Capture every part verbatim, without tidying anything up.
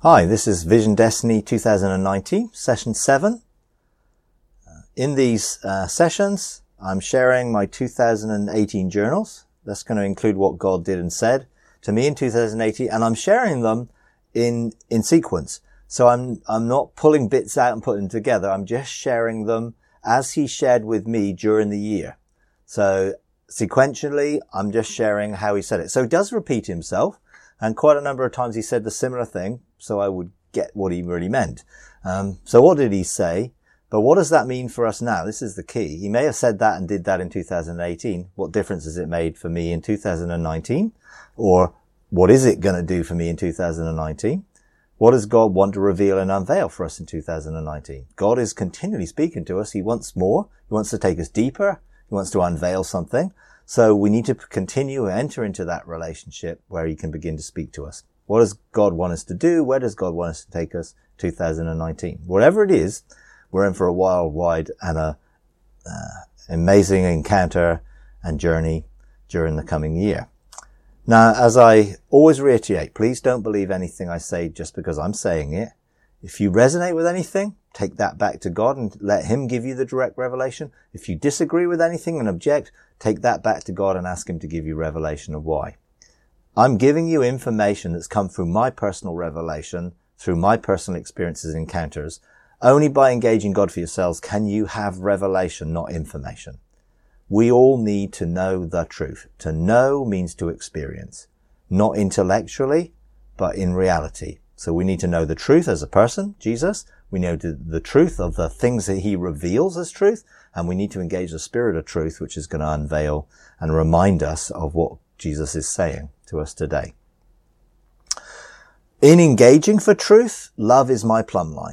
Hi, this is Vision Destiny twenty nineteen, session seven. In these uh, sessions, I'm sharing my two thousand eighteen journals. That's going to include what God did and said to me in two thousand eighteen, and I'm sharing them in in sequence. So I'm I'm not pulling bits out and putting them together. I'm just sharing them as He shared with me during the year. So sequentially, I'm just sharing how He said it. So He does repeat Himself, and quite a number of times He said the similar thing, so I would get what He really meant. Um, so what did He say? But what does that mean for us now? This is the key. He may have said that and did that in two thousand eighteen. What difference has it made for me in two thousand nineteen? Or what is it going to do for me in two thousand nineteen? What does God want to reveal and unveil for us in two thousand nineteen? God is continually speaking to us. He wants more. He wants to take us deeper. He wants to unveil something. So we need to continue and enter into that relationship where He can begin to speak to us. What does God want us to do? Where does God want us to take us two thousand nineteen? Whatever it is, we're in for a wild, wide and a uh, amazing encounter and journey during the coming year. Now, as I always reiterate, please don't believe anything I say just because I'm saying it. If you resonate with anything, take that back to God and let Him give you the direct revelation. If you disagree with anything and object, take that back to God and ask Him to give you revelation of why. I'm giving you information that's come through my personal revelation, through my personal experiences and encounters. Only by engaging God for yourselves can you have revelation, not information. We all need to know the truth. To know means to experience, not intellectually, but in reality. So we need to know the truth as a person, Jesus. We know the truth of the things that He reveals as truth, and we need to engage the Spirit of truth, which is going to unveil and remind us of what Jesus is saying to us today. In engaging for truth, love is my plumb line.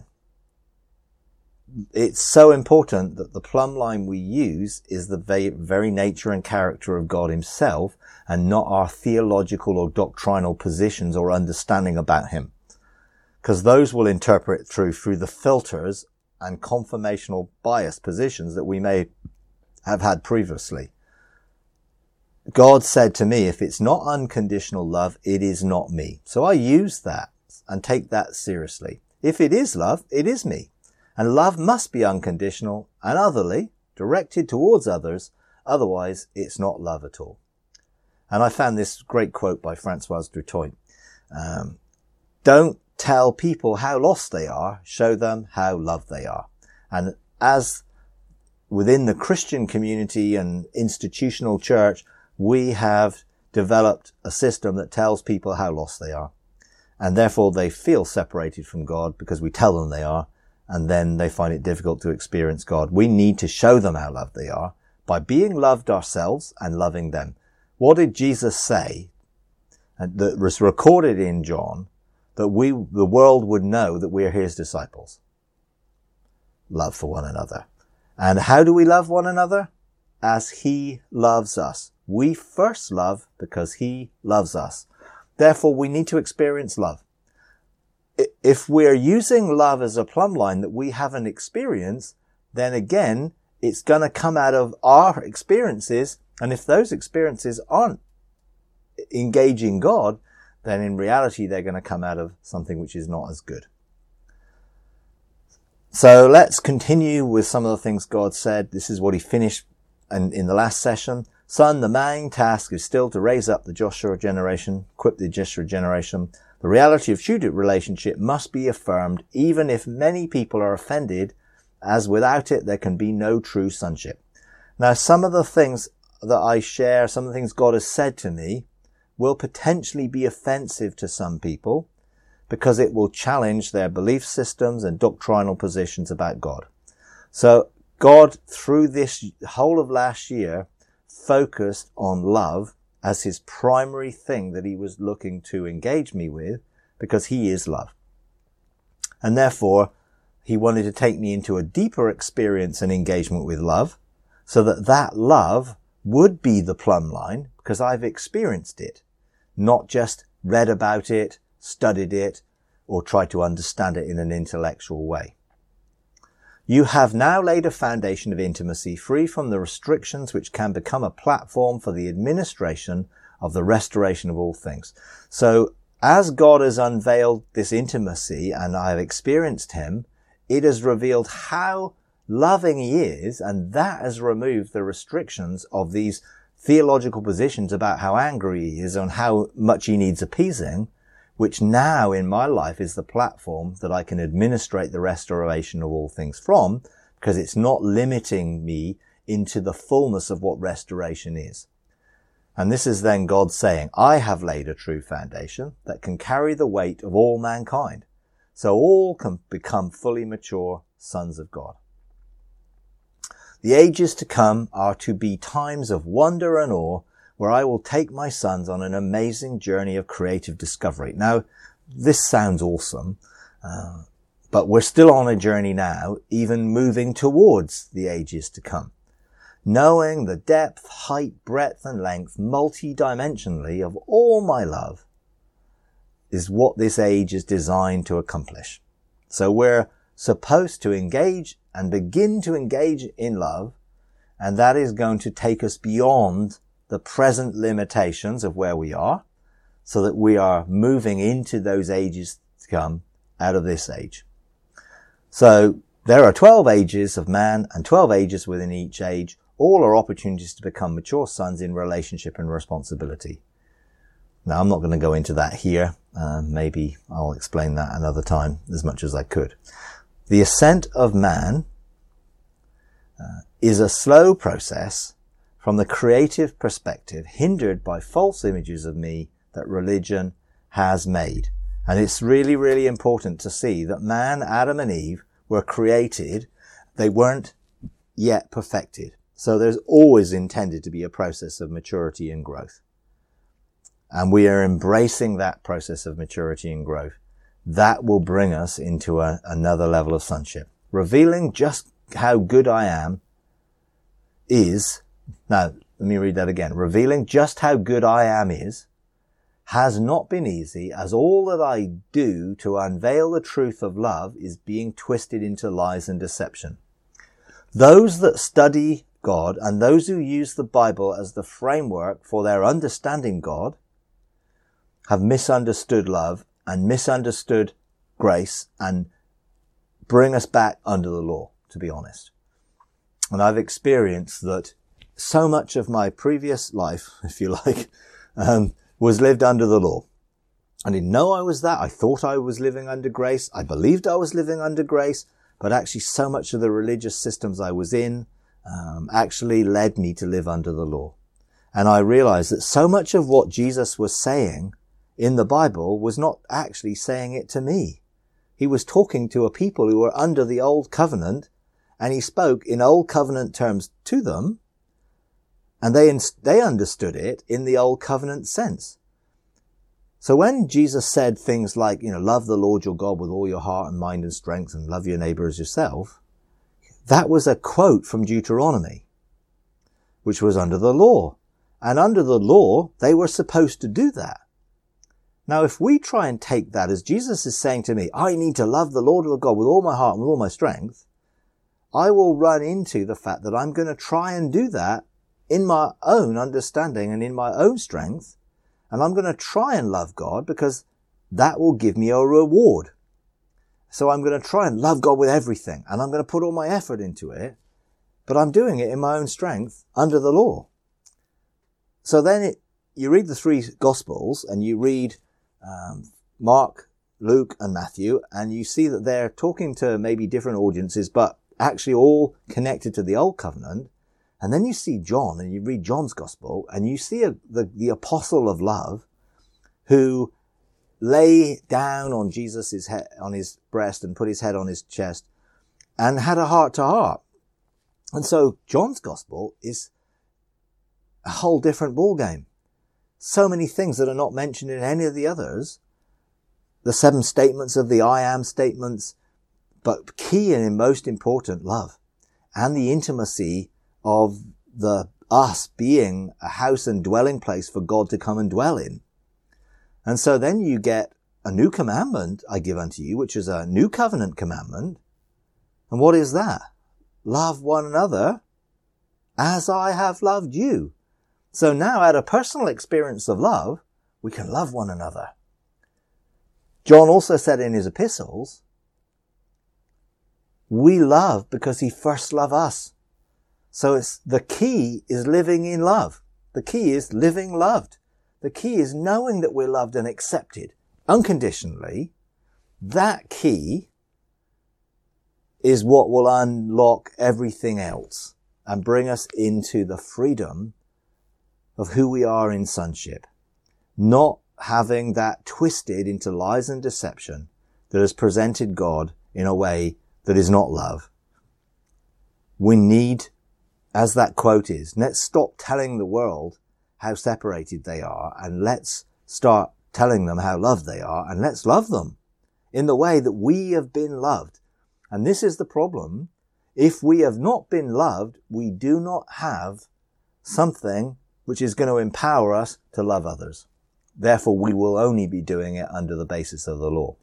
It's so important that the plumb line we use is the very nature and character of God Himself, and not our theological or doctrinal positions or understanding about Him. Because those will interpret through through the filters and confirmational bias positions that we may have had previously. God said to me, if it's not unconditional love, it is not me. So I use that and take that seriously. If it is love, it is me. And love must be unconditional and otherly, directed towards others. Otherwise, it's not love at all. And I found this great quote by Francois du Toit. Um, don't tell people how lost they are, show them how loved they are. And as within the Christian community and institutional church, we have developed a system that tells people how lost they are. And therefore they feel separated from God because we tell them they are. And then they find it difficult to experience God. We need to show them how loved they are by being loved ourselves and loving them. What did Jesus say that was recorded in John that we, the world would know that we are His disciples? Love for one another. And how do we love one another? As He loves us. We first love because He loves us. Therefore, we need to experience love. If we're using love as a plumb line that we haven't experienced, then again, it's going to come out of our experiences. And if those experiences aren't engaging God, then in reality, they're going to come out of something which is not as good. So let's continue with some of the things God said. This is what He finished in, in the last session. Son, the main task is still to raise up the Joshua generation, equip the Joshua generation. The reality of true relationship must be affirmed, even if many people are offended, as without it there can be no true sonship. Now, some of the things that I share, some of the things God has said to me, will potentially be offensive to some people because it will challenge their belief systems and doctrinal positions about God. So God, through this whole of last year, focused on love as His primary thing that He was looking to engage me with, because He is love. And therefore, He wanted to take me into a deeper experience and engagement with love, so that that love would be the plumb line, because I've experienced it, not just read about it, studied it, or tried to understand it in an intellectual way. You have now laid a foundation of intimacy free from the restrictions which can become a platform for the administration of the restoration of all things. So as God has unveiled this intimacy and I have experienced him, it has revealed how loving he is, and that has removed the restrictions of these theological positions about how angry he is and how much he needs appeasing, which now in my life is the platform that I can administrate the restoration of all things from, because it's not limiting me into the fullness of what restoration is. And this is then God saying, I have laid a true foundation that can carry the weight of all mankind, so all can become fully mature sons of God. The ages to come are to be times of wonder and awe, where I will take my sons on an amazing journey of creative discovery. Now, this sounds awesome, uh, but we're still on a journey now, even moving towards the ages to come. Knowing the depth, height, breadth, and length, multi-dimensionally, of all my love is what this age is designed to accomplish. So we're supposed to engage and begin to engage in love, and that is going to take us beyond the present limitations of where we are, so that we are moving into those ages to come out of this age. So there are twelve ages of man and twelve ages within each age. All are opportunities to become mature sons in relationship and responsibility. Now, I'm not going to go into that here. Uh, maybe I'll explain that another time as much as I could. The ascent of man uh, is a slow process from the creative perspective, hindered by false images of me that religion has made. And it's really, really important to see that man, Adam and Eve, were created. They weren't yet perfected. So there's always intended to be a process of maturity and growth. And we are embracing that process of maturity and growth. That will bring us into a, another level of sonship. Revealing just how good I am is, now let me read that again. Revealing just how good I am is, has not been easy, as all that I do to unveil the truth of love is being twisted into lies and deception. Those that study God and those who use the Bible as the framework for their understanding God have misunderstood love and misunderstood grace and bring us back under the law, to be honest. And I've experienced that so much of my previous life, if you like, um, was lived under the law. I didn't know I was that. I thought I was living under grace. I believed I was living under grace, but actually so much of the religious systems I was in um, actually led me to live under the law. And I realized that so much of what Jesus was saying in the Bible was not actually saying it to me. He was talking to a people who were under the old covenant, and he spoke in old covenant terms to them, and they they understood it in the old covenant sense. So when Jesus said things like, you know, love the Lord your God with all your heart and mind and strength, and love your neighbor as yourself, that was a quote from Deuteronomy, which was under the law. And under the law, they were supposed to do that. Now, if we try and take that as Jesus is saying to me, I need to love the Lord your God with all my heart and with all my strength, I will run into the fact that I'm going to try and do that in my own understanding and in my own strength. And I'm going to try and love God because that will give me a reward. So I'm going to try and love God with everything, and I'm going to put all my effort into it, but I'm doing it in my own strength under the law. So then it, you read the three Gospels and you read um, Mark, Luke and Matthew, and you see that they're talking to maybe different audiences, but actually all connected to the Old Covenant. And then you see John and you read John's Gospel and you see a, the, the apostle of love who lay down on Jesus' head, on his breast and put his head on his chest and had a heart to heart. And so John's Gospel is a whole different ballgame. So many things that are not mentioned in any of the others. The seven statements of the I am statements, but key and most important, love and the intimacy of the us being a house and dwelling place for God to come and dwell in. And so then you get a new commandment I give unto you, which is a new covenant commandment. And what is that? Love one another as I have loved you. So now at a personal experience of love, we can love one another. John also said in his epistles, we love because he first loved us. So it's, the key is living in love. The key is living loved. The key is knowing that we're loved and accepted unconditionally. That key is what will unlock everything else and bring us into the freedom of who we are in sonship. Not having that twisted into lies and deception that has presented God in a way that is not love. We need, as that quote is, let's stop telling the world how separated they are, and let's start telling them how loved they are, and let's love them in the way that we have been loved. And this is the problem. If we have not been loved, we do not have something which is going to empower us to love others. Therefore, we will only be doing it under the basis of the law.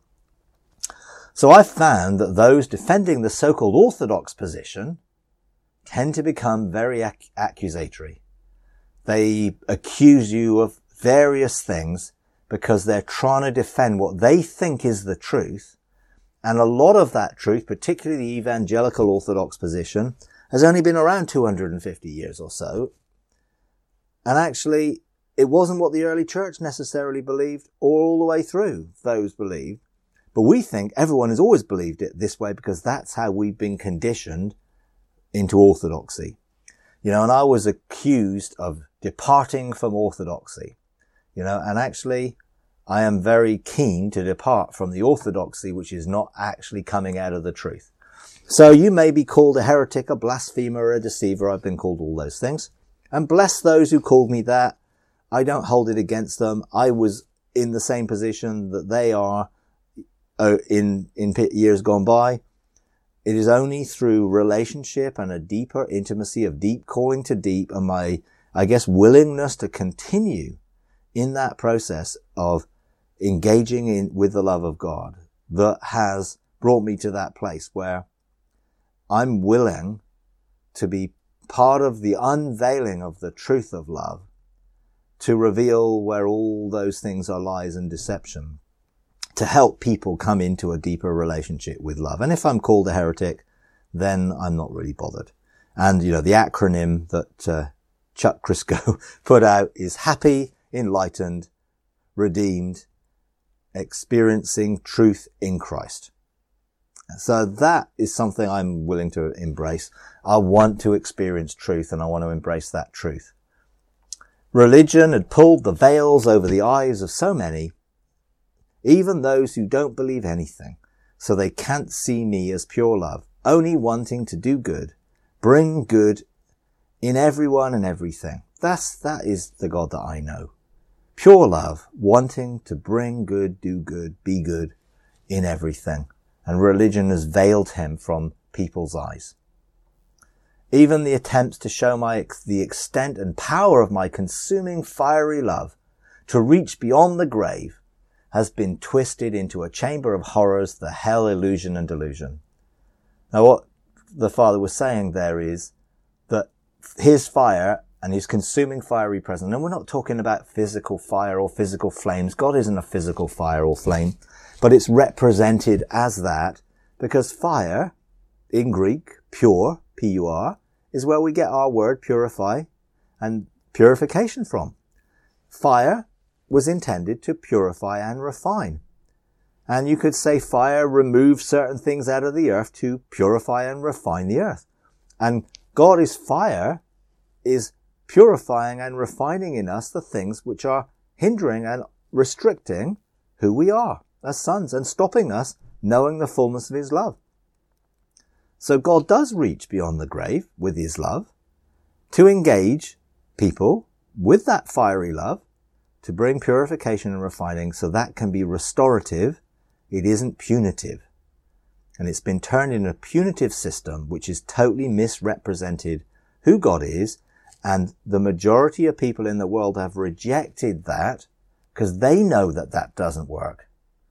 So I've found that those defending the so-called orthodox position tend to become very ac- accusatory. They accuse you of various things because they're trying to defend what they think is the truth. And a lot of that truth, particularly the evangelical orthodox position, has only been around two hundred fifty years or so. And actually, it wasn't what the early church necessarily believed all the way through those believed. But we think everyone has always believed it this way because that's how we've been conditioned into orthodoxy. You know, and I was accused of departing from orthodoxy, you know, and actually I am very keen to depart from the orthodoxy which is not actually coming out of the truth. So you may be called a heretic, a blasphemer, a deceiver. I've been called all those things. And bless those who called me that. I don't hold it against them. I was in the same position that they are uh, in, in years gone by. It is only through relationship and a deeper intimacy of deep calling to deep and my, I guess, willingness to continue in that process of engaging in with the love of God that has brought me to that place where I'm willing to be part of the unveiling of the truth of love, to reveal where all those things are lies and deception, to help people come into a deeper relationship with love. And if I'm called a heretic, then I'm not really bothered. And, you know, the acronym that uh, Chuck Crisco put out is happy, enlightened, redeemed, experiencing truth in Christ. So that is something I'm willing to embrace. I want to experience truth and I want to embrace that truth. Religion had pulled the veils over the eyes of so many, even those who don't believe anything, so they can't see me as pure love, only wanting to do good, bring good in everyone and everything. That's, that is the God that I know. Pure love, wanting to bring good, do good, be good in everything. And religion has veiled him from people's eyes. Even the attempts to show my the extent and power of my consuming fiery love to reach beyond the grave has been twisted into a chamber of horrors, the hell, illusion and delusion. Now what the Father was saying there is that his fire and his consuming fiery presence, and we're not talking about physical fire or physical flames. God isn't a physical fire or flame, but it's represented as that because fire, in Greek, pure, P U R, is where we get our word purify and purification from. Fire was intended to purify and refine. And you could say fire removes certain things out of the earth to purify and refine the earth. And God is fire, is purifying and refining in us the things which are hindering and restricting who we are as sons and stopping us knowing the fullness of his love. So God does reach beyond the grave with his love to engage people with that fiery love to bring purification and refining so that can be restorative. It isn't punitive. And it's been turned into a punitive system which is totally misrepresented who God is. And the majority of people in the world have rejected that because they know that that doesn't work.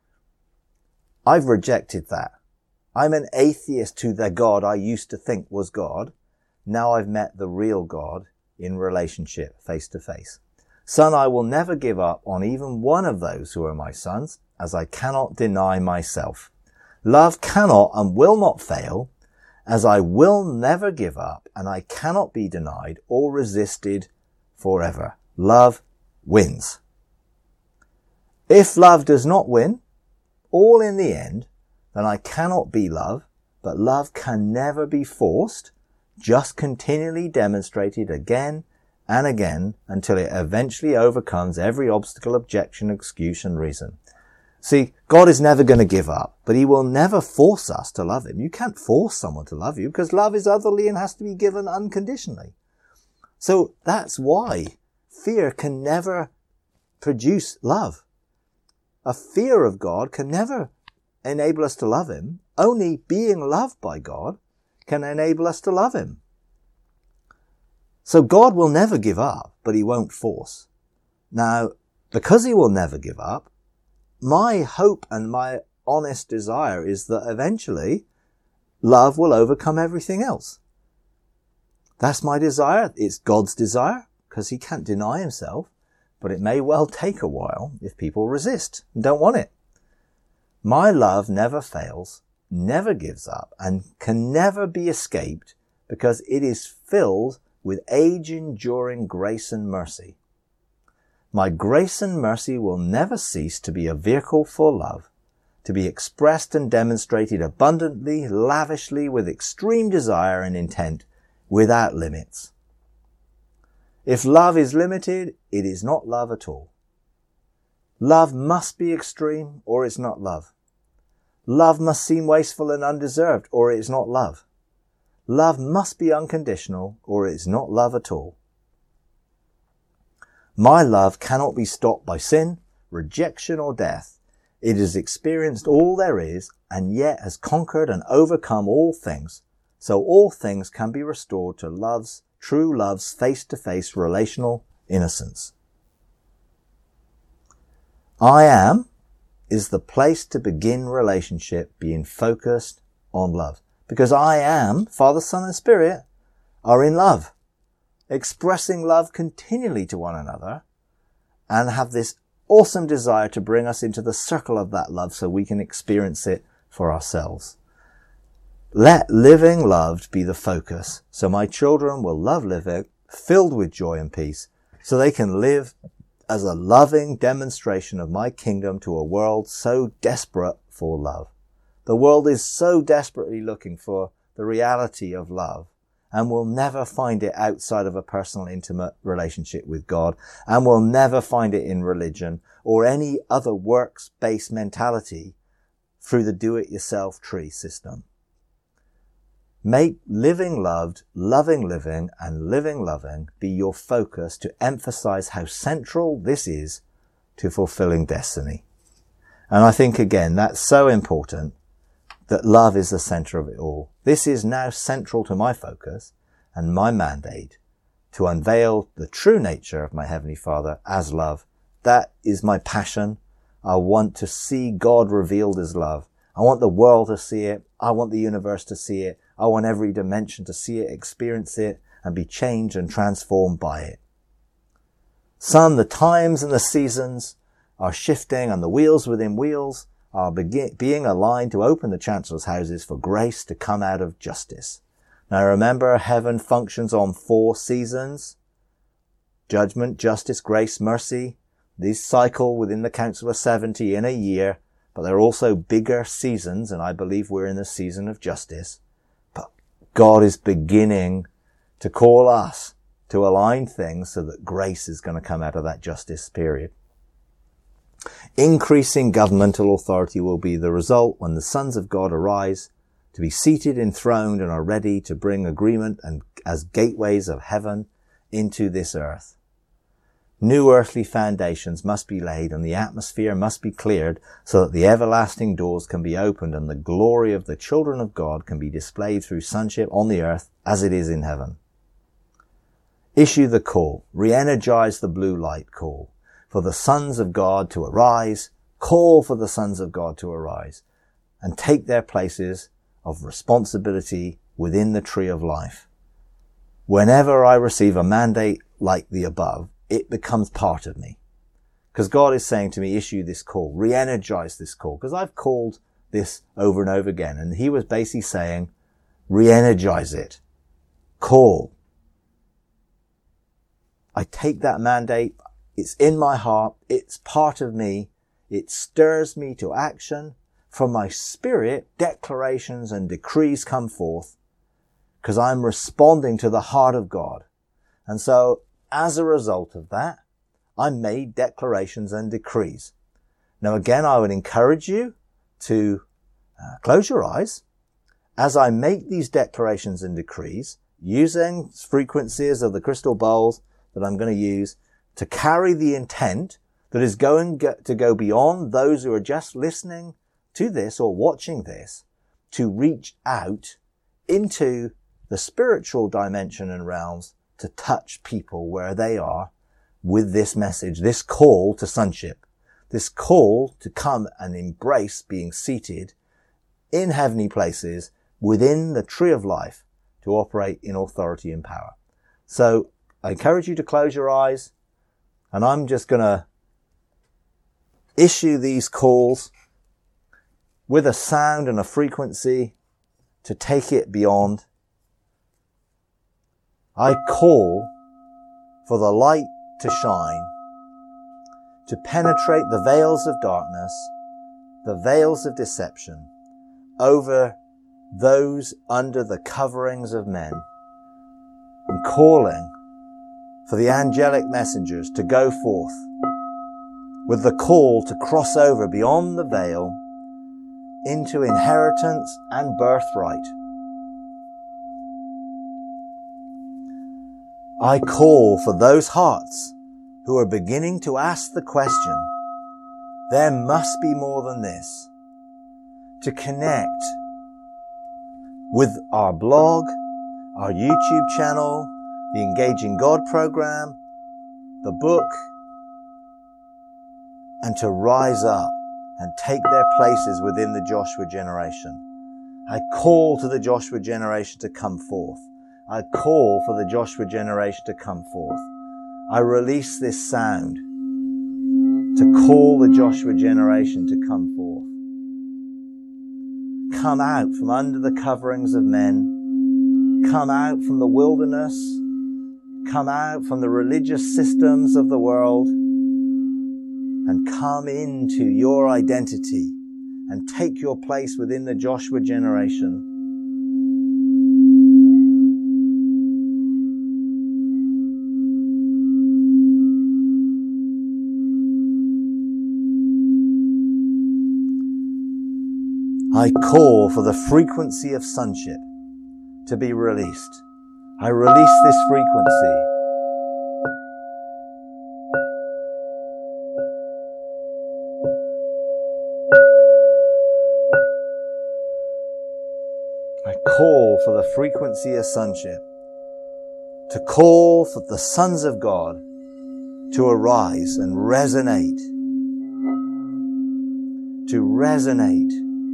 I've rejected that. I'm an atheist to the God I used to think was God. Now I've met the real God in relationship, face to face. Son, I will never give up on even one of those who are my sons. as I cannot deny myself. Love cannot and will not fail, as I will never give up, and I cannot be denied or resisted forever. Love wins. If love does not win, all in the end, then I cannot be love, but love can never be forced, just continually demonstrated again and again until it eventually overcomes every obstacle, objection, excuse, and reason. See, God is never going to give up, but he will never force us to love him. You can't force someone to love you because love is otherly and has to be given unconditionally. So that's why fear can never produce love. A fear of God can never enable us to love him. Only being loved by God can enable us to love him. So God will never give up, but he won't force. Now, because he will never give up, my hope and my honest desire is that eventually love will overcome everything else. That's my desire. It's God's desire because he can't deny himself, but it may well take a while if people resist and don't want it. My love never fails, never gives up, and can never be escaped because it is filled with age-enduring grace and mercy. My grace and mercy will never cease to be a vehicle for love, to be expressed and demonstrated abundantly, lavishly, with extreme desire and intent, without limits. If love is limited, it is not love at all. Love must be extreme, or it's not love. Love must seem wasteful and undeserved, or it is not love. Love must be unconditional, or it is not love at all. My love cannot be stopped by sin, rejection, or death. It has experienced all there is, and yet has conquered and overcome all things. So all things can be restored to love's, true love's face-to-face relational innocence. I am is the place to begin relationship being focused on love. Because I am, Father, Son, and Spirit are in love, expressing love continually to one another, and have this awesome desire to bring us into the circle of that love so we can experience it for ourselves. Let living loved be the focus, so my children will love living, filled with joy and peace, so they can live as a loving demonstration of my kingdom to a world so desperate for love. The world is so desperately looking for the reality of love and will never find it outside of a personal, intimate relationship with God, and will never find it in religion or any other works-based mentality through the do-it-yourself tree system. Make living loved, loving living, and living loving be your focus to emphasize how central this is to fulfilling destiny. And I think, again, that's so important, that love is the center of it all. This is now central to my focus and my mandate to unveil the true nature of my Heavenly Father as love. That is my passion. I want to see God revealed as love. I want the world to see it. I want the universe to see it. I want every dimension to see it, experience it, and be changed and transformed by it. Son, the times and the seasons are shifting, and the wheels within wheels are begin- being aligned to open the Chancellor's houses for grace to come out of justice. Now remember, heaven functions on four seasons: judgment, justice, grace, mercy. These cycle within the Council of seventy in a year, but they're also bigger seasons, and I believe we're in the season of justice. But God is beginning to call us to align things so that grace is going to come out of that justice period. Increasing governmental authority will be the result when the sons of God arise to be seated, enthroned, and are ready to bring agreement and as gateways of heaven into this earth. New earthly foundations must be laid, and the atmosphere must be cleared so that the everlasting doors can be opened and the glory of the children of God can be displayed through sonship on the earth as it is in heaven. Issue the call, re-energize the blue light call for the sons of God to arise, call for the sons of God to arise and take their places of responsibility within the tree of life. Whenever I receive a mandate like the above, it becomes part of me. Because God is saying to me, issue this call, re-energize this call. Because I've called this over and over again. And he was basically saying, re-energize it. Call. I take that mandate. It's in my heart. It's part of me. It stirs me to action. From my spirit, declarations and decrees come forth because I'm responding to the heart of God. And so as a result of that, I made declarations and decrees. Now again, I would encourage you to uh, close your eyes as I make these declarations and decrees using frequencies of the crystal bowls that I'm going to use to carry the intent that is going to go beyond those who are just listening to this or watching this, to reach out into the spiritual dimension and realms to touch people where they are with this message, this call to sonship, this call to come and embrace being seated in heavenly places within the tree of life to operate in authority and power. So I encourage you to close your eyes, and I'm just going to issue these calls with a sound and a frequency to take it beyond. I call for the light to shine, to penetrate the veils of darkness, the veils of deception over those under the coverings of men. I'm calling for the angelic messengers to go forth with the call to cross over beyond the veil into inheritance and birthright. I call for those hearts who are beginning to ask the question, there must be more than this, to connect with our blog, our YouTube channel, the Engaging God program, the book, and to rise up and take their places within the Joshua generation. I call to the Joshua generation to come forth. I call for the Joshua generation to come forth. I release this sound to call the Joshua generation to come forth. Come out from under the coverings of men. Come out from the wilderness. Come out from the religious systems of the world. And come into your identity and take your place within the Joshua generation. I call for the frequency of sonship to be released. I release this frequency. I call for the frequency of sonship, to call for the sons of God to arise and resonate, to resonate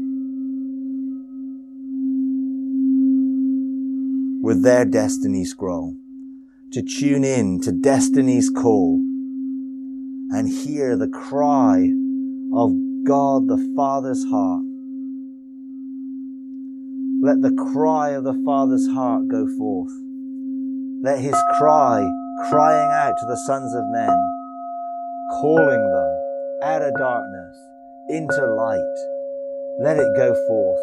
with their destiny scroll, to tune in to destiny's call and hear the cry of God the Father's heart. Let the cry of the Father's heart go forth. Let his cry, crying out to the sons of men, calling them out of darkness into light. Let it go forth.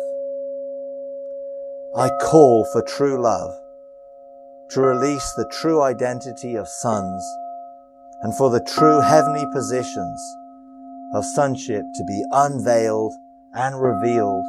I call for true love, to release the true identity of sons, and for the true heavenly positions of sonship to be unveiled and revealed.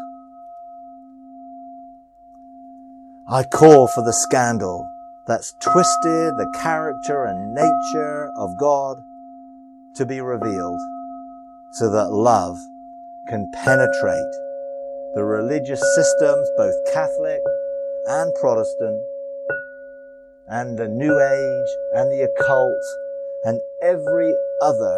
I call for the scandal that's twisted the character and nature of God to be revealed, so that love can penetrate the religious systems, both Catholic and Protestant, and the New Age and the occult, and every other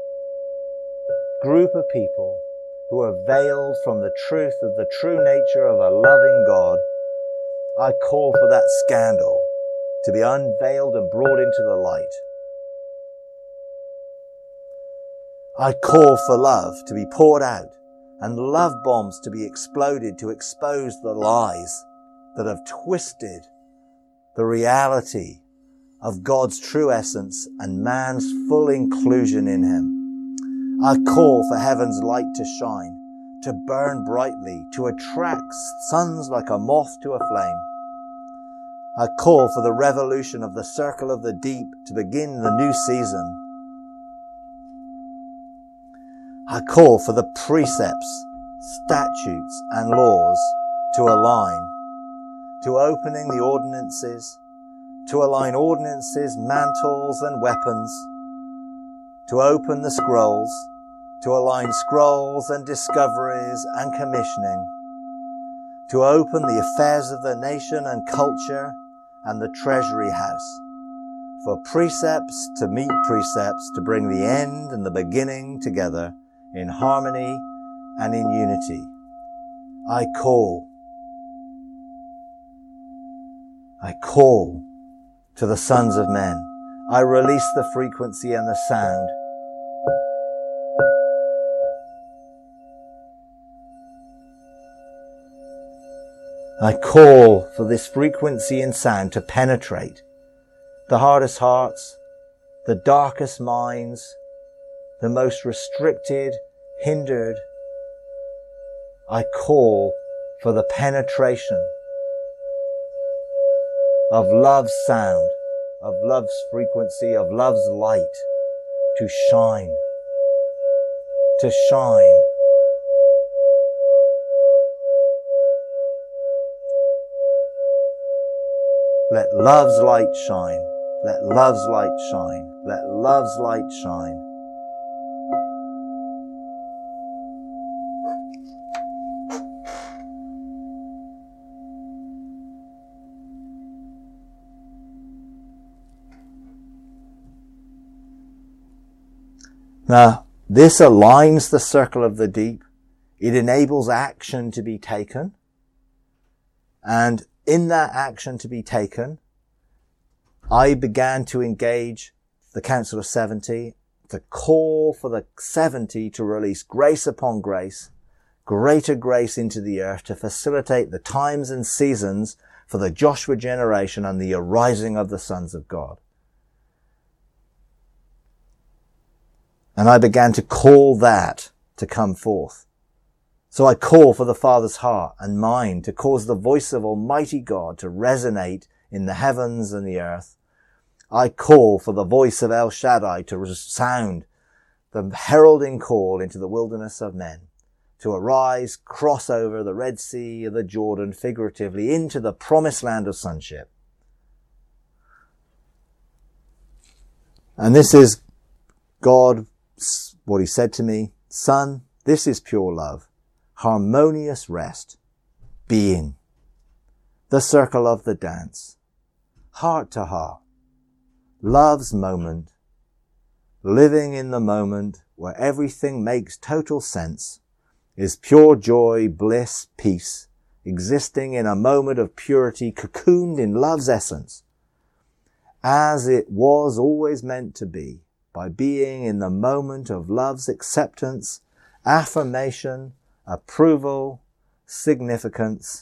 group of people who are veiled from the truth of the true nature of a loving God. I call for that scandal to be unveiled and brought into the light. I call for love to be poured out and love bombs to be exploded to expose the lies that have twisted the reality of God's true essence and man's full inclusion in him. I call for heaven's light to shine, to burn brightly, to attract suns like a moth to a flame. I call for the revolution of the circle of the deep to begin the new season. I call for the precepts, statutes, and laws to align, to opening the ordinances, to align ordinances, mantles, and weapons, to open the scrolls, to align scrolls and discoveries and commissioning, to open the affairs of the nation and culture and the treasury house, for precepts to meet precepts to bring the end and the beginning together in harmony and in unity. I call, I call to the sons of men. I release the frequency and the sound. I call for this frequency and sound to penetrate the hardest hearts, the darkest minds, the most restricted, hindered. I call for the penetration of love's sound, of love's frequency, of love's light to shine, to shine. Let love's light shine. Let love's light shine. Let love's light shine. Now, this aligns the circle of the deep. It enables action to be taken. And in that action to be taken, I began to engage the Council of seventy, to call for the seventy to release grace upon grace, greater grace into the earth, to facilitate the times and seasons for the Joshua generation and the arising of the sons of God. And I began to call that to come forth. So I call for the Father's heart and mind to cause the voice of Almighty God to resonate in the heavens and the earth. I call for the voice of El Shaddai to resound the heralding call into the wilderness of men, to arise, cross over the Red Sea of the Jordan figuratively into the promised land of sonship. And this is God, what he said to me, son, this is pure love. Harmonious rest, being, the circle of the dance, heart to heart, love's moment, living in the moment where everything makes total sense, is pure joy, bliss, peace, existing in a moment of purity, cocooned in love's essence, as it was always meant to be, by being in the moment of love's acceptance, affirmation, approval, significance.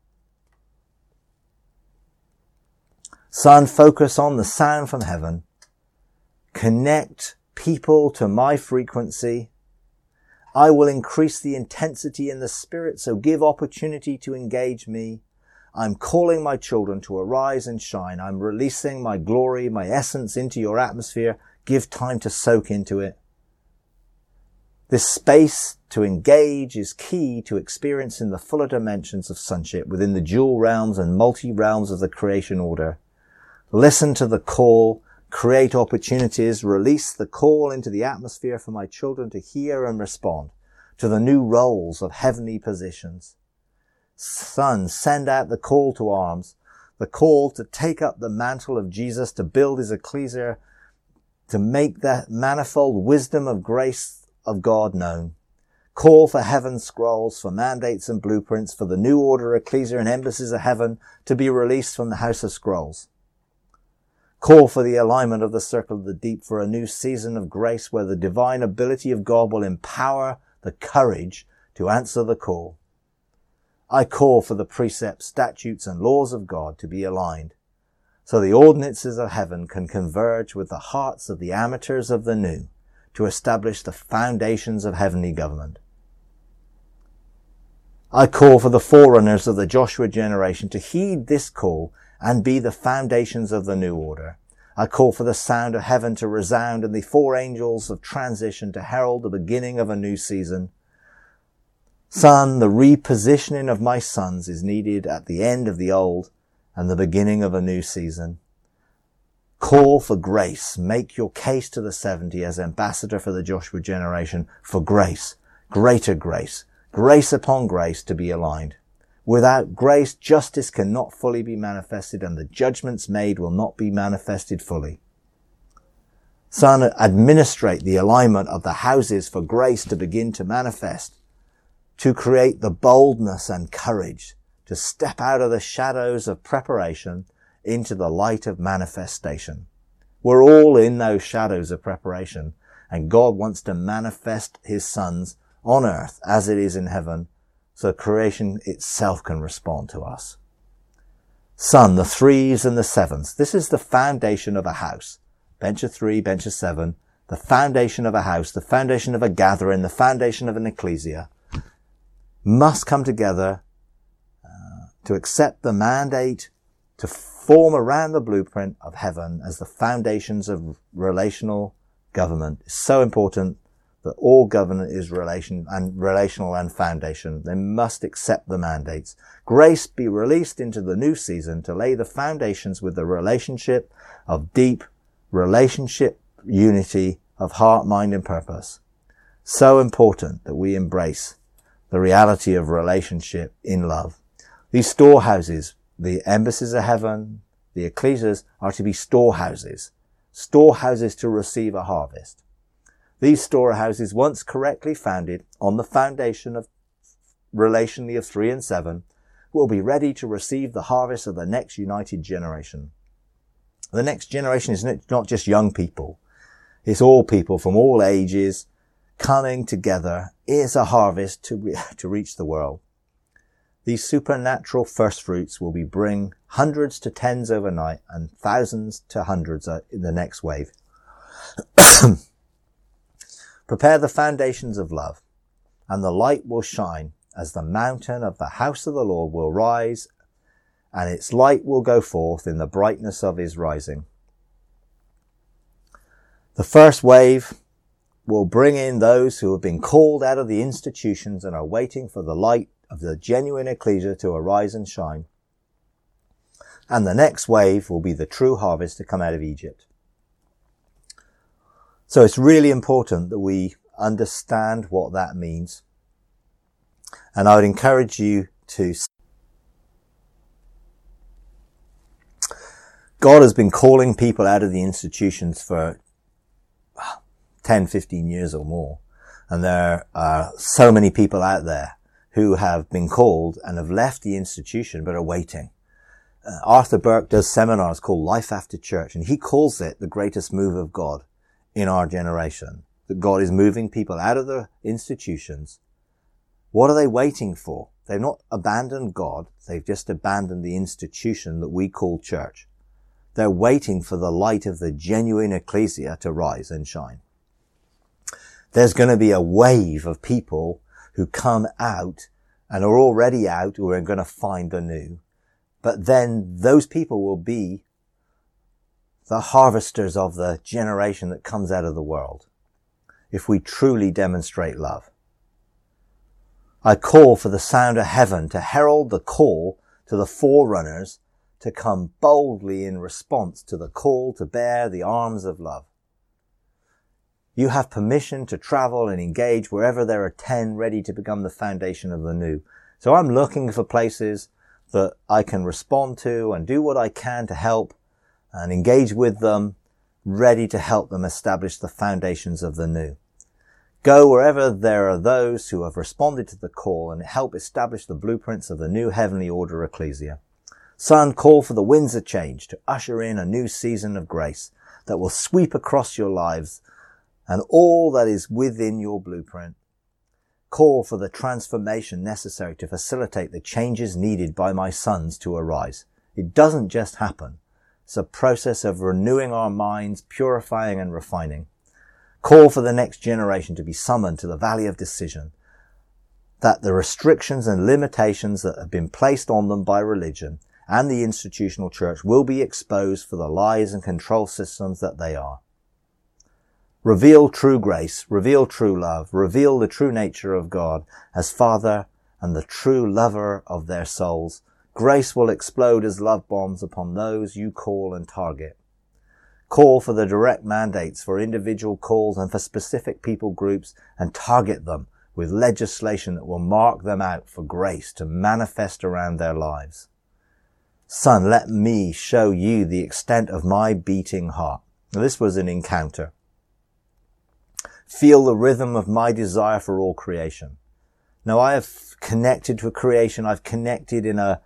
Son, focus on the sound from heaven. Connect people to my frequency. I will increase the intensity in the spirit, so give opportunity to engage me. I'm calling my children to arise and shine. I'm releasing my glory, my essence into your atmosphere. Give time to soak into it. This space to engage is key to experiencing the fuller dimensions of sonship within the dual realms and multi-realms of the creation order. Listen to the call, create opportunities, release the call into the atmosphere for my children to hear and respond to the new roles of heavenly positions. Son, send out the call to arms, the call to take up the mantle of Jesus, to build his ecclesia, to make that manifold wisdom of grace of God known. Call for heaven's scrolls, for mandates and blueprints, for the new order, ecclesia, and embassies of heaven to be released from the house of scrolls. Call for the alignment of the circle of the deep, for a new season of grace where the divine ability of God will empower the courage to answer the call. I call for the precepts, statutes, and laws of God to be aligned, so the ordinances of heaven can converge with the hearts of the amateurs of the new to establish the foundations of heavenly government. I call for the forerunners of the Joshua generation to heed this call and be the foundations of the new order. I call for the sound of heaven to resound and the four angels of transition to herald the beginning of a new season. Son, the repositioning of my sons is needed at the end of the old and the beginning of a new season. Call for grace. Make your case to the seventy as ambassador for the Joshua generation for grace, greater grace, grace upon grace to be aligned. Without grace, justice cannot fully be manifested and the judgments made will not be manifested fully. Son, administrate the alignment of the houses for grace to begin to manifest, to create the boldness and courage to step out of the shadows of preparation into the light of manifestation. We're all in those shadows of preparation, and God wants to manifest his sons on earth as it is in heaven, so creation itself can respond to us. Son, the threes and the sevens. This is the foundation of a house. Bench of three, bench of seven. The foundation of a house, the foundation of a gathering, the foundation of an ecclesia must come together uh, to accept the mandate to form around the blueprint of heaven as the foundations of relational government. It's so important that all government is relation and relational and foundation. They must accept the mandates. Grace be released into the new season to lay the foundations with the relationship of deep relationship unity of heart, mind, and purpose. So important that we embrace the reality of relationship in love. These storehouses, the embassies of heaven, the ecclesias, are to be storehouses, storehouses to receive a harvest. These storehouses, once correctly founded on the foundation of relationally of three and seven, will be ready to receive the harvest of the next united generation. The next generation is not just young people. It's all people from all ages coming together. Is a harvest to, re- to reach the world. These supernatural first fruits will be bring hundreds to tens overnight and thousands to hundreds in the next wave. Prepare the foundations of love, and the light will shine as the mountain of the house of the Lord will rise, and its light will go forth in the brightness of his rising. The first wave will bring in those who have been called out of the institutions and are waiting for the light of the genuine ecclesia to arise and shine. And the next wave will be the true harvest to come out of Egypt. So it's really important that we understand what that means. And I would encourage you to... God has been calling people out of the institutions for ten, fifteen years or more. And there are so many people out there who have been called and have left the institution but are waiting. Uh, Arthur Burke does seminars called Life After Church, and he calls it the greatest move of God in our generation. That God is moving people out of the institutions. What are they waiting for? They've not abandoned God. They've just abandoned the institution that we call church. They're waiting for the light of the genuine ecclesia to rise and shine. There's going to be a wave of people who come out and are already out who are going to find the new. But then those people will be the harvesters of the generation that comes out of the world, if we truly demonstrate love. I call for the sound of heaven to herald the call to the forerunners to come boldly in response to the call to bear the arms of love. You have permission to travel and engage wherever there are ten ready to become the foundation of the new. So I'm looking for places that I can respond to and do what I can to help and engage with them, ready to help them establish the foundations of the new. Go wherever there are those who have responded to the call and help establish the blueprints of the new heavenly order ecclesia. Son, call for the winds of change to usher in a new season of grace that will sweep across your lives and all that is within your blueprint. Call for the transformation necessary to facilitate the changes needed by my sons to arise. It doesn't just happen. It's a process of renewing our minds, purifying and refining. Call for the next generation to be summoned to the valley of decision, that the restrictions and limitations that have been placed on them by religion and the institutional church will be exposed for the lies and control systems that they are. Reveal true grace, reveal true love, reveal the true nature of God as Father and the true lover of their souls. Grace will explode as love bombs upon those you call and target. Call for the direct mandates for individual calls and for specific people groups and target them with legislation that will mark them out for grace to manifest around their lives. Son, let me show you the extent of my beating heart. Now, this was an encounter. Feel the rhythm of my desire for all creation. Now, I have connected to creation. I've connected in a,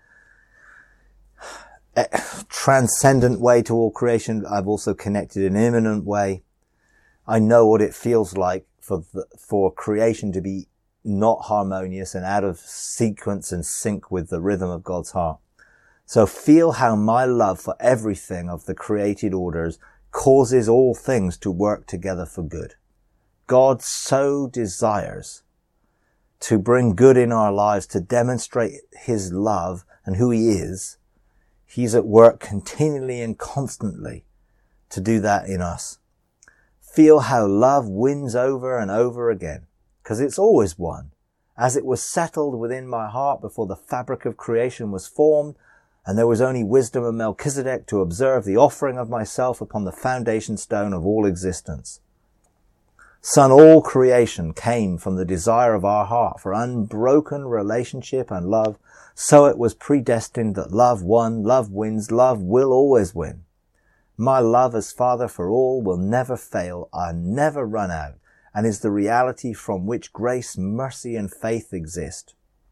a transcendent way to all creation. I've also connected in an immanent way. I know what it feels like for the, for creation to be not harmonious and out of sequence and sync with the rhythm of God's heart. So feel how my love for everything of the created orders causes all things to work together for good. God so desires to bring good in our lives, to demonstrate his love and who he is. He's at work continually and constantly to do that in us. Feel how love wins over and over again, because it's always won. As it was settled within my heart before the fabric of creation was formed, and there was only wisdom of Melchizedek to observe the offering of myself upon the foundation stone of all existence. Son, all creation came from the desire of our heart for unbroken relationship and love, so it was predestined that love won, love wins, love will always win. My love as Father for all will never fail, I never run out, and is the reality from which grace, mercy, and faith exist.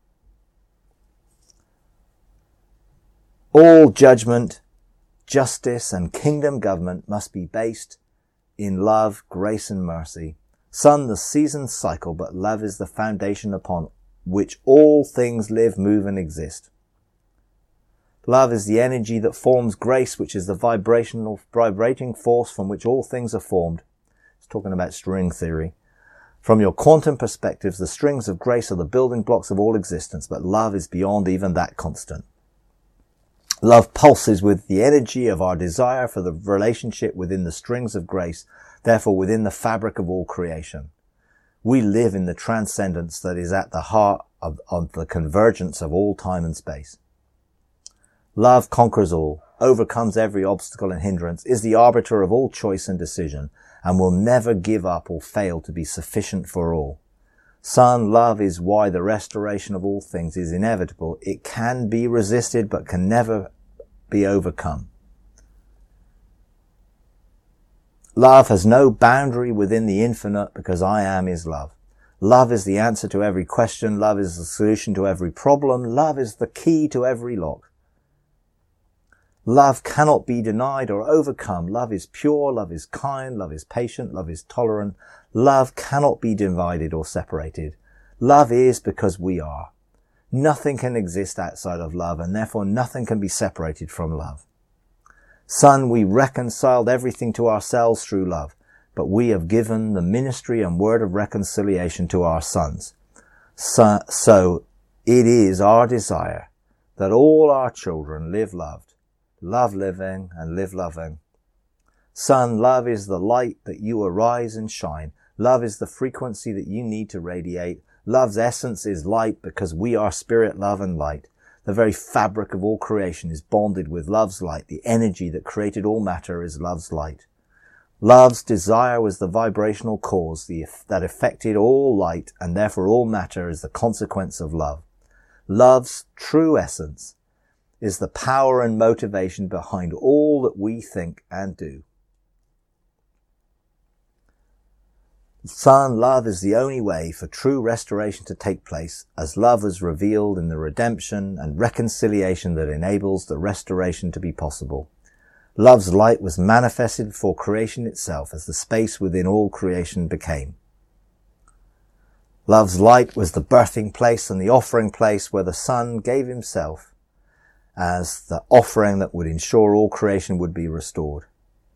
All judgment, justice, and kingdom government must be based in love, grace, and mercy. Son, the seasons cycle, but love is the foundation upon which all things live, move, and exist. Love is the energy that forms grace, which is the vibrational, vibrating force from which all things are formed. It's talking about string theory. From your quantum perspectives, the strings of grace are the building blocks of all existence, but love is beyond even that constant. Love pulses with the energy of our desire for the relationship within the strings of grace, therefore within the fabric of all creation. We live in the transcendence that is at the heart of, of the convergence of all time and space. Love conquers all, overcomes every obstacle and hindrance, is the arbiter of all choice and decision, and will never give up or fail to be sufficient for all. Son, love is why the restoration of all things is inevitable. It can be resisted, but can never be overcome. Love has no boundary within the infinite because I am his love. Love is the answer to every question. Love is the solution to every problem. Love is the key to every lock. Love cannot be denied or overcome. Love is pure. Love is kind. Love is patient. Love is tolerant. Love cannot be divided or separated. Love is because we are. Nothing can exist outside of love, and therefore nothing can be separated from love. Son, we reconciled everything to ourselves through love, but we have given the ministry and word of reconciliation to our sons. So, so it is our desire that all our children live loved, love living, and live loving. Son, love is the light that you arise and shine. Love is the frequency that you need to radiate. Love's essence is light because we are spirit, love, and light. The very fabric of all creation is bonded with love's light. The energy that created all matter is love's light. Love's desire was the vibrational cause the, that affected all light, and therefore all matter is the consequence of love. Love's true essence is the power and motivation behind all that we think and do. Son, love is the only way for true restoration to take place, as love was revealed in the redemption and reconciliation that enables the restoration to be possible. Love's light was manifested before creation itself as the space within all creation became. Love's light was the birthing place and the offering place where the Son gave himself as the offering that would ensure all creation would be restored.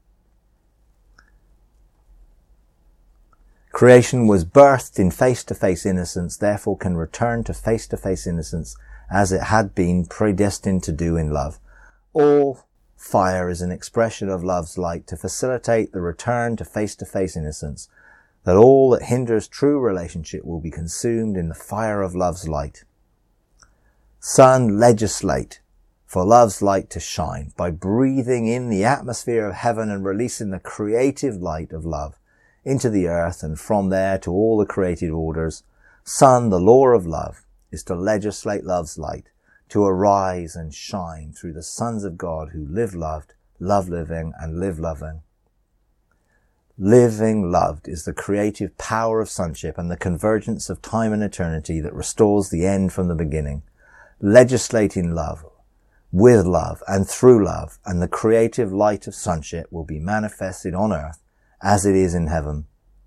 Creation was birthed in face-to-face innocence, therefore can return to face-to-face innocence as it had been predestined to do in love. All fire is an expression of love's light to facilitate the return to face-to-face innocence, that all that hinders true relationship will be consumed in the fire of love's light. Son, legislate for love's light to shine by breathing in the atmosphere of heaven and releasing the creative light of love into the earth and from there to all the created orders. Son, the law of love is to legislate love's light, to arise and shine through the sons of God who live loved, love living, and live loving. Living loved is the creative power of sonship and the convergence of time and eternity that restores the end from the beginning. Legislating love, with love and through love, and the creative light of sonship will be manifested on earth as it is in heaven.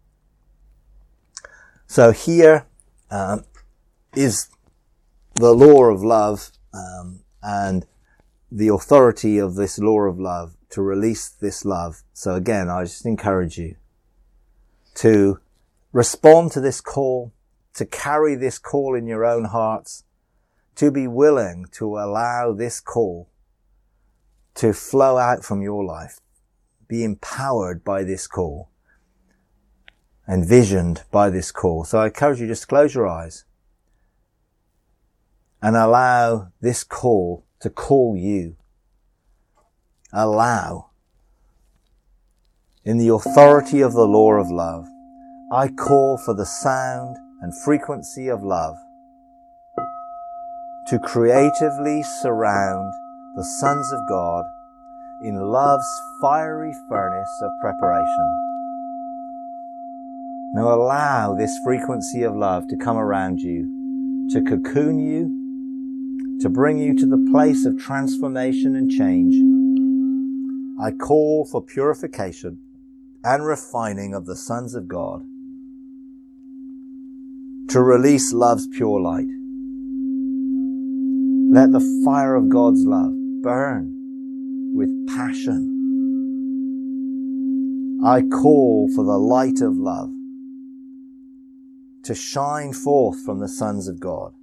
So here um, is the law of love um, and the authority of this law of love to release this love. So again, I just encourage you to respond to this call, to carry this call in your own hearts, to be willing to allow this call to flow out from your life. Be empowered by this call, envisioned by this call. So I encourage you just to close your eyes and allow this call to call you. Allow, in the authority of the law of love, I call for the sound and frequency of love to creatively surround the sons of God in love's fiery furnace of preparation. Now allow this frequency of love to come around you, to cocoon you, to bring you to the place of transformation and change. I call for purification and refining of the sons of God, to release love's pure light. Let the fire of God's love burn with passion. I call for the light of love to shine forth from the sons of God.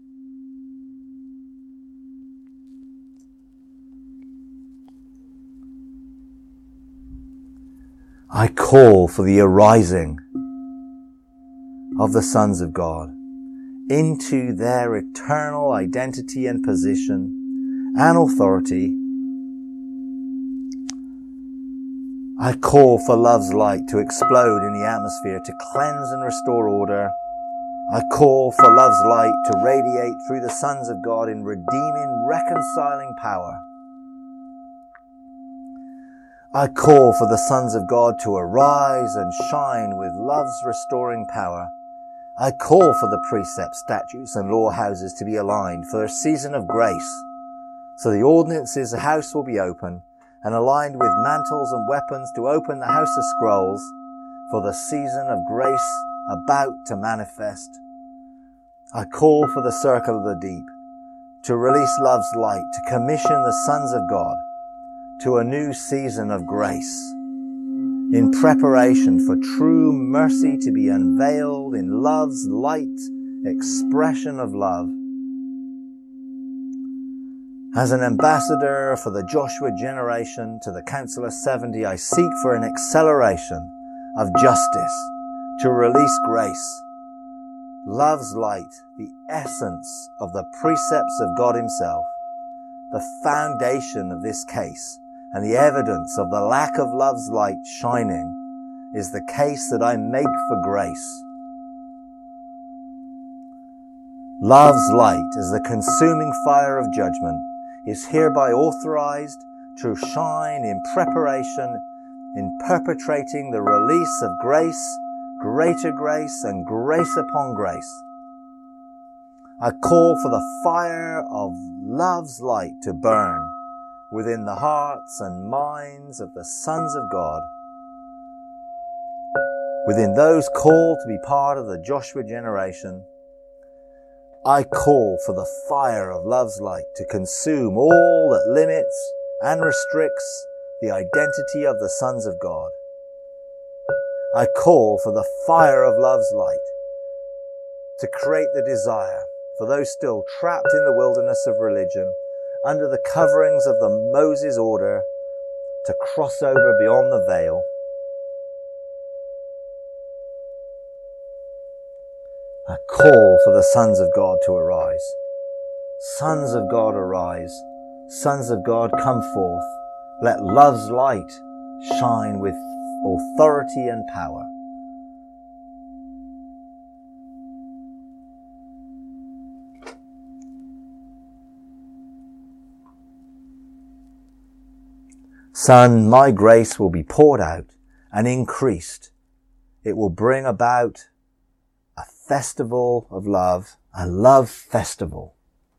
I call for the arising of the sons of God into their eternal identity and position and authority. I call for love's light to explode in the atmosphere, to cleanse and restore order. I call for love's light to radiate through the sons of God in redeeming, reconciling power. I call for the sons of God to arise and shine with love's restoring power. I call for the precepts, statutes, and law houses to be aligned for a season of grace, so the ordinances of the house will be open and aligned with mantles and weapons to open the house of scrolls for the season of grace about to manifest. I call for the circle of the deep to release love's light, to commission the sons of God to a new season of grace, in preparation for true mercy to be unveiled in love's light expression of love. As an ambassador for the Joshua generation to the Council of seventy, I seek for an acceleration of justice to release grace. Love's light, the essence of the precepts of God himself, the foundation of this case, and the evidence of the lack of love's light shining is the case that I make for grace. Love's light, as the consuming fire of judgment, is hereby authorized to shine in preparation, in perpetrating the release of grace greater grace and grace upon grace. I call for the fire of love's light to burn within the hearts and minds of the sons of God, within those called to be part of the Joshua generation. I call for the fire of love's light to consume all that limits and restricts the identity of the sons of God. I call for the fire of love's light to create the desire for those still trapped in the wilderness of religion, under the coverings of the Moses order, to cross over beyond the veil. I call for the sons of God to arise. Sons of God, arise. Sons of God, come forth. Let love's light shine with authority and power. Son, my grace will be poured out and increased. It will bring about a festival of love, a love festival.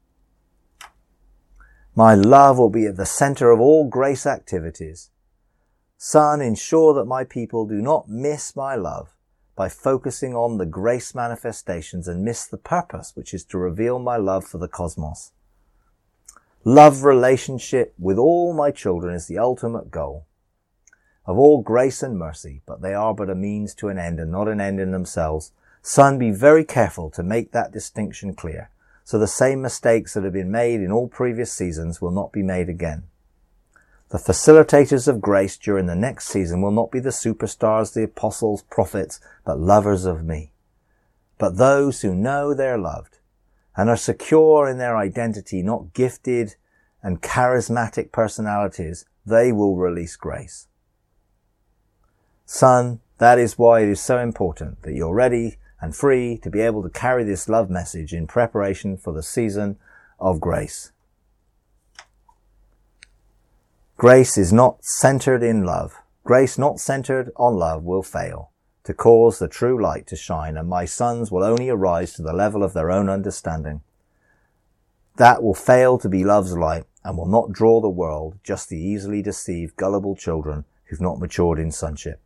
My love will be at the center of all grace activities. Son, ensure that my people do not miss my love by focusing on the grace manifestations and miss the purpose, which is to reveal my love for the cosmos. Love relationship with all my children is the ultimate goal of all grace and mercy, but they are but a means to an end and not an end in themselves. Son, be very careful to make that distinction clear, so the same mistakes that have been made in all previous seasons will not be made again. The facilitators of grace during the next season will not be the superstars, the apostles, prophets, but lovers of me. But those who know they're loved and are secure in their identity, not gifted and charismatic personalities, they will release grace. Son, that is why it is so important that you're ready and free to be able to carry this love message in preparation for the season of grace. Grace is not centered in love. Grace not centered on love will fail to cause the true light to shine, and my sons will only arise to the level of their own understanding. That will fail to be love's light and will not draw the world, just the easily deceived, gullible children who've not matured in sonship.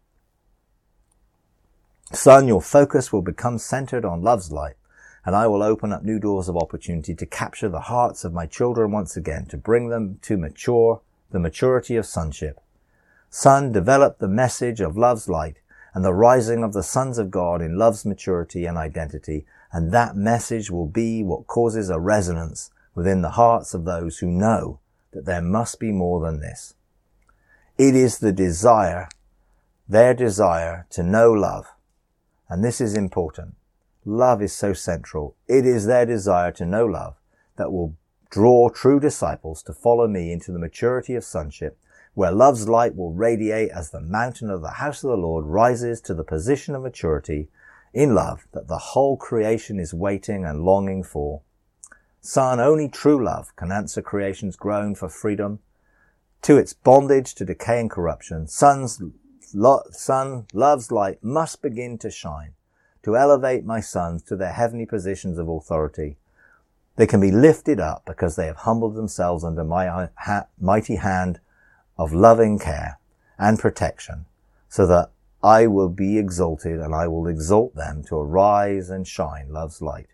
Son, your focus will become centered on love's light, and I will open up new doors of opportunity to capture the hearts of my children once again, to bring them to mature, the maturity of sonship. Son, develop the message of love's light and the rising of the sons of God in love's maturity and identity, and that message will be what causes a resonance within the hearts of those who know that there must be more than this. It is the desire, their desire to know love, and this is important. Love is so central. It is their desire to know love that will draw true disciples to follow me into the maturity of sonship, where love's light will radiate as the mountain of the house of the Lord rises to the position of maturity in love that the whole creation is waiting and longing for. Son, only true love can answer creation's groan for freedom to its bondage to decay and corruption. Son's lo- son, love's light must begin to shine to elevate my sons to their heavenly positions of authority. They can be lifted up because they have humbled themselves under my ha- mighty hand of loving care and protection, so that I will be exalted and I will exalt them to arise and shine love's light.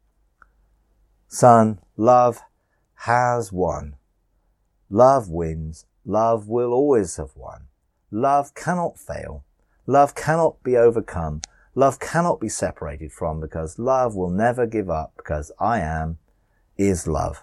Son, love has won. Love wins. Love will always have won. Love cannot fail. Love cannot be overcome. Love cannot be separated from, because love will never give up, because I am is love.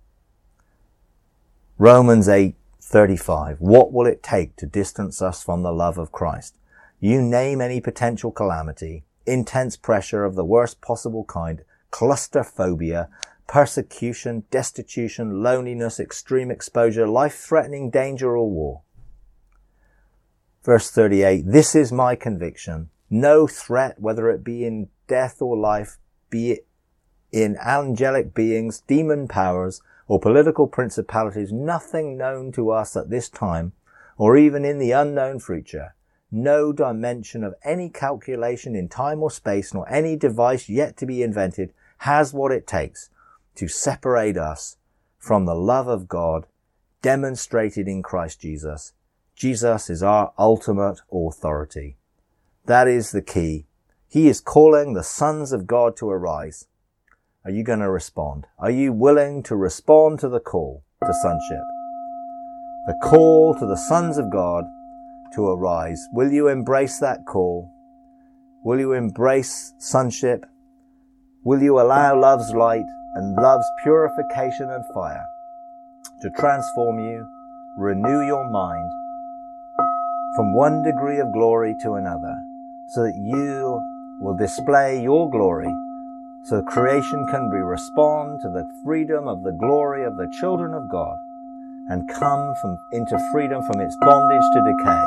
Romans eight thirty-five. What will it take to distance us from the love of Christ? You name any potential calamity, intense pressure of the worst possible kind, claustrophobia, persecution, destitution, loneliness, extreme exposure, life-threatening danger or war. Verse thirty-eight. This is my conviction. No threat, whether it be in death or life, be it in angelic beings, demon powers, or political principalities, nothing known to us at this time, or even in the unknown future, No dimension of any calculation in time or space, nor any device yet to be invented, has what it takes to separate us from the love of God demonstrated in Christ Jesus. Jesus is our ultimate authority. That is the key. He is calling the sons of God to arise. Are you going to respond? Are you willing to respond to the call to sonship? The call to the sons of God to arise. Will you embrace that call? Will you embrace sonship? Will you allow love's light and love's purification and fire to transform you, renew your mind from one degree of glory to another, so that you will display your glory, so creation can be respond to the freedom of the glory of the children of God and come from into freedom from its bondage to decay.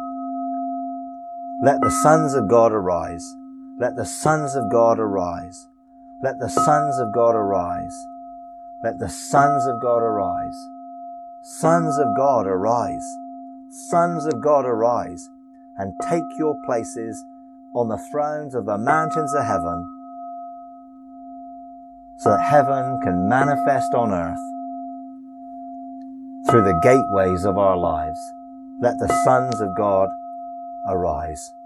Let the sons of God arise. Let the sons of God arise. Let the sons of God arise. Let the sons of God arise. Sons of God arise. Sons of God arise and take your places on the thrones of the mountains of heaven, so that heaven can manifest on earth through the gateways of our lives. Let the sons of God arise.